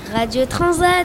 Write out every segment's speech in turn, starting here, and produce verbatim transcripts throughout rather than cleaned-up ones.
Radio Transat.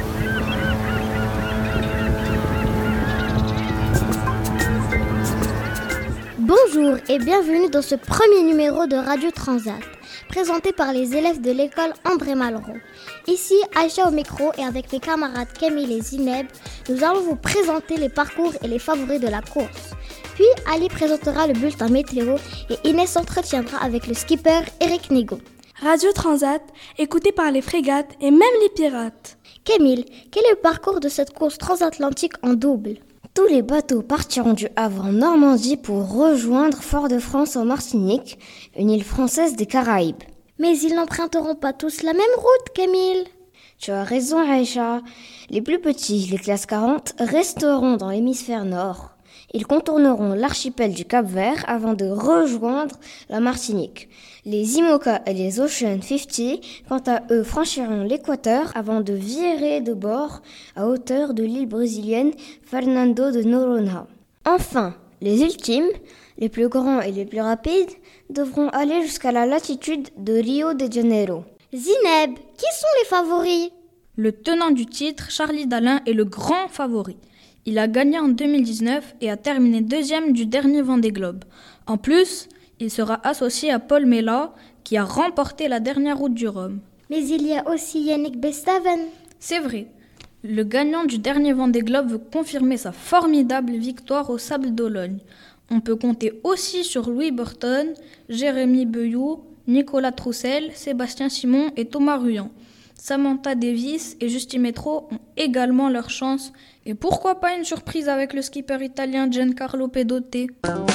Bonjour et bienvenue dans ce premier numéro de Radio Transat, présenté par les élèves de l'école André Malraux. Ici, Aïcha au micro et avec mes camarades Camille et Zineb, nous allons vous présenter les parcours et les favoris de la course. Puis Ali présentera le bulletin météo et Inès s'entretiendra avec le skipper Eric Nigo. Radio Transat, écouté par les frégates et même les pirates. Camille, quel est le parcours de cette course transatlantique en double ? Tous les bateaux partiront du Havre en Normandie pour rejoindre Fort-de-France en Martinique, une île française des Caraïbes. Mais ils n'emprunteront pas tous la même route, Camille. Tu as raison, Aïcha. Les plus petits, les classes quarante, resteront dans l'hémisphère nord. Ils contourneront l'archipel du Cap-Vert avant de rejoindre la Martinique. Les IMOCA et les Ocean cinquante, quant à eux, franchiront l'équateur avant de virer de bord à hauteur de l'île brésilienne Fernando de Noronha. Enfin, les ultimes, les plus grands et les plus rapides, devront aller jusqu'à la latitude de Rio de Janeiro. Zineb, qui sont les favoris ? Le tenant du titre, Charlie Dalin, est le grand favori. Il a gagné en deux mille dix-neuf et a terminé deuxième du dernier Vendée Globe. En plus, il sera associé à Paul Mella, qui a remporté la dernière Route du Rhum. Mais il y a aussi Yannick Bestaven. C'est vrai. Le gagnant du dernier Vendée Globe veut confirmer sa formidable victoire au Sable d'Olonne. On peut compter aussi sur Louis Burton, Jérémy Beuillot, Nicolas Troussel, Sébastien Simon et Thomas Ruyant. Samantha Davis et Justin Metro ont également leur chance. Et pourquoi pas une surprise avec le skipper italien Giancarlo Pedotti.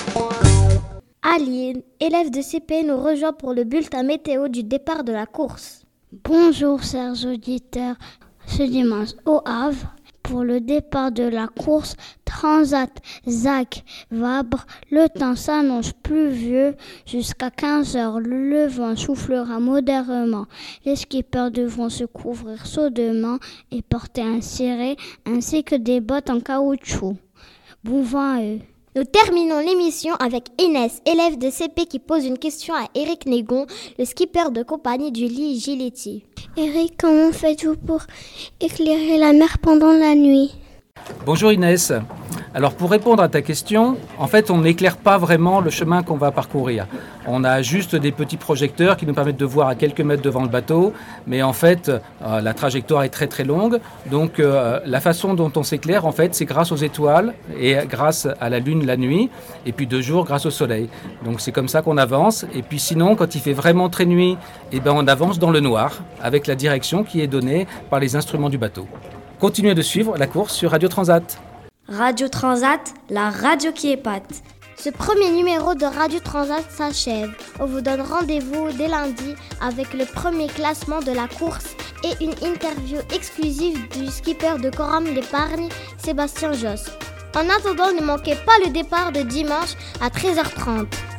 Aline, élève de C P, nous rejoint pour le bulletin météo du départ de la course. Bonjour chers auditeurs, ce dimanche au Havre, pour le départ de la course Transat Zach Vabre, le temps s'annonce pluvieux jusqu'à quinze heures. Le vent soufflera modérément. Les skippers devront se couvrir chaudement et porter un ciré ainsi que des bottes en caoutchouc. Bon vent à eux. Nous terminons l'émission avec Inès, élève de C P qui pose une question à Eric Négon, le skipper de compagnie du Lee Giletti. Eric, comment faites-vous pour éclairer la mer pendant la nuit ? Bonjour Inès. Alors pour répondre à ta question, en fait on n'éclaire pas vraiment le chemin qu'on va parcourir. On a juste des petits projecteurs qui nous permettent de voir à quelques mètres devant le bateau, mais en fait euh, la trajectoire est très très longue, donc euh, la façon dont on s'éclaire en fait c'est grâce aux étoiles et grâce à la lune la nuit, et puis de jour grâce au soleil. Donc c'est comme ça qu'on avance, et puis sinon quand il fait vraiment très nuit, eh ben, on avance dans le noir avec la direction qui est donnée par les instruments du bateau. Continuez de suivre la course sur Radio Transat. Radio Transat, la radio qui épate. Ce premier numéro de Radio Transat s'achève. On vous donne rendez-vous dès lundi avec le premier classement de la course et une interview exclusive du skipper de Coram d'Épargne, Sébastien Josse. En attendant, ne manquez pas le départ de dimanche à treize heures trente.